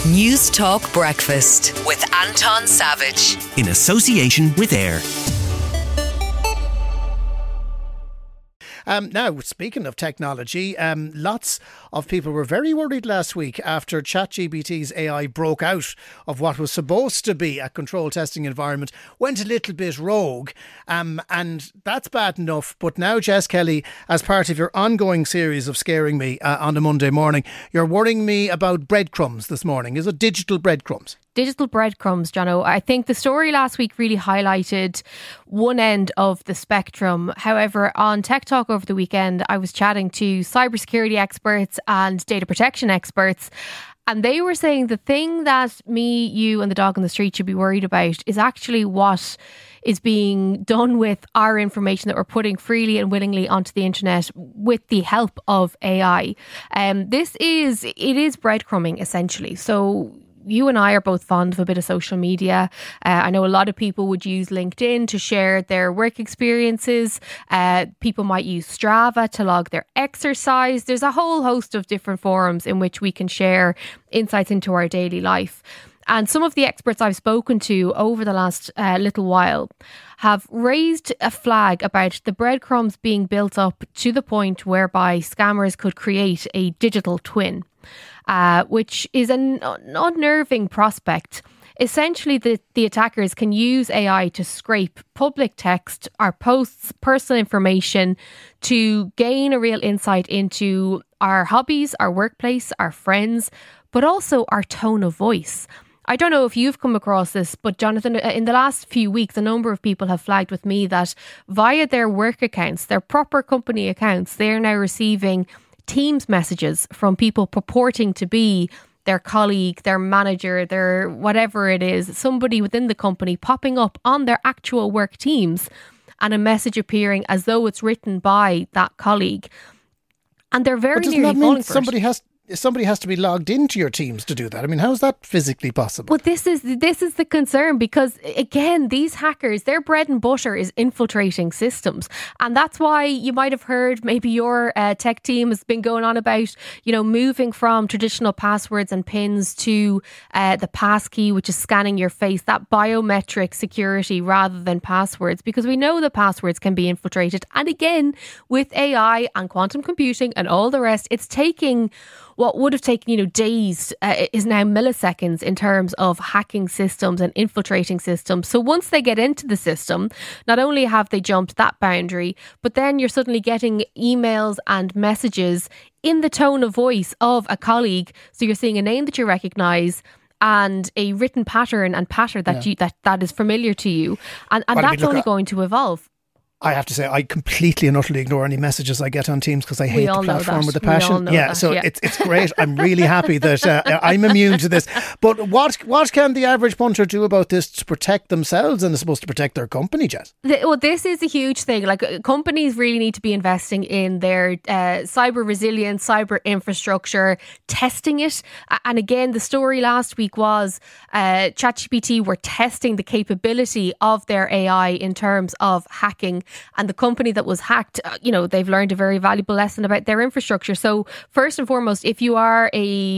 News Talk Breakfast with Anton Savage. In association with AIR. Now, speaking of technology, lots of people were very worried last week after ChatGPT's AI broke out of what was supposed to be a control testing environment, went a little bit rogue, and that's bad enough. But now, Jess Kelly, as part of your ongoing series of scaring me on a Monday morning, you're worrying me about breadcrumbs this morning. Is it digital breadcrumbs? Digital breadcrumbs, Jono. I think the story last week really highlighted one end of the spectrum. However, on Tech Talk over the weekend, I was chatting to cybersecurity experts and data protection experts, and they were saying the thing that me, you and the dog on the street should be worried about is actually what is being done with our information that we're putting freely and willingly onto the internet with the help of AI. It is breadcrumbing essentially. So you and I are both fond of a bit of social media. I know a lot of people would use LinkedIn to share their work experiences. People might use Strava to log their exercise. There's a whole host of different forums in which we can share insights into our daily life. And some of the experts I've spoken to over the last little while have raised a flag about the breadcrumbs being built up to the point whereby scammers could create a digital twin. Which is an unnerving prospect. Essentially, the attackers can use AI to scrape public text, our posts, personal information to gain a real insight into our hobbies, our workplace, our friends, but also our tone of voice. I don't know if you've come across this, but Jonathan, in the last few weeks, a number of people have flagged with me that via their work accounts, their proper company accounts, they're now receiving Teams messages from people purporting to be their colleague, their manager, their whatever it is, somebody within the company popping up on their actual work Teams and a message appearing as though it's written by that colleague. And they're very nearly falling for it. Somebody has to be logged into your Teams to do that. I mean, how is that physically possible? Well, this is the concern because, again, these hackers, their bread and butter is infiltrating systems. And that's why you might have heard maybe your tech team has been going on about, moving from traditional passwords and PINs to the passkey, which is scanning your face, that biometric security rather than passwords, because we know the passwords can be infiltrated. And again, with AI and quantum computing and all the rest, it's taking what would have taken, days is now milliseconds in terms of hacking systems and infiltrating systems. So once they get into the system, not only have they jumped that boundary, but then you're suddenly getting emails and messages in the tone of voice of a colleague. So you're seeing a name that you recognise and a written pattern that is familiar to you. And that's only going to evolve. I have to say, I completely and utterly ignore any messages I get on Teams because I hate the platform with a passion. It's great. I'm really happy that I'm immune to this. But what can the average punter do about this to protect themselves and is supposed to protect their company, Jess? Well, this is a huge thing. Like, companies really need to be investing in their cyber resilience, cyber infrastructure, testing it. And again, the story last week was ChatGPT were testing the capability of their AI in terms of hacking. And the company that was hacked, they've learned a very valuable lesson about their infrastructure. So first and foremost, if you are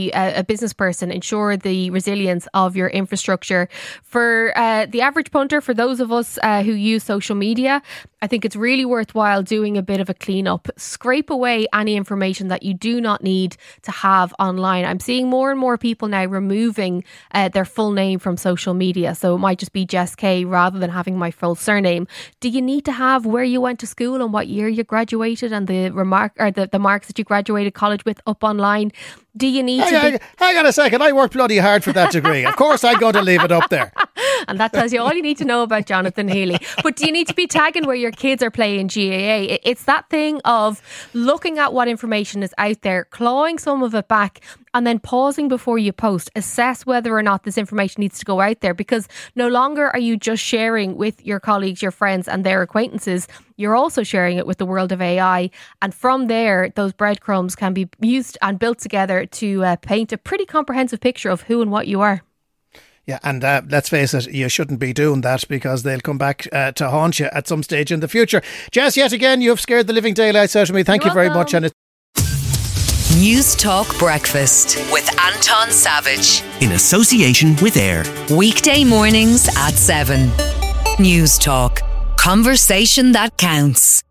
a business person, ensure the resilience of your infrastructure. For the average punter, for those of us who use social media, I think it's really worthwhile doing a bit of a cleanup. Scrape away any information that you do not need to have online. I'm seeing more and more people now removing their full name from social media. So it might just be Jess K rather than having my full surname. Do you need to have where you went to school and what year you graduated and the marks that you graduated college with up online? Do you need to... Hang on a second. I worked bloody hard for that degree. Of course I'm going to leave it up there. And that tells you all you need to know about Jonathan Healy. But do you need to be tagging where your kids are playing GAA? It's that thing of looking at what information is out there, clawing some of it back, and then pausing before you post. Assess whether or not this information needs to go out there, because no longer are you just sharing with your colleagues, your friends and their acquaintances. You're also sharing it with the world of AI. And from there, those breadcrumbs can be used and built together to paint a pretty comprehensive picture of who and what you are. Yeah, and let's face it, you shouldn't be doing that because they'll come back to haunt you at some stage in the future. Jess, yet again, you've scared the living daylights out of me. Thank you very much. And News Talk Breakfast with Anton Savage. In association with AIR. Weekday mornings at 7. News Talk. Conversation that counts.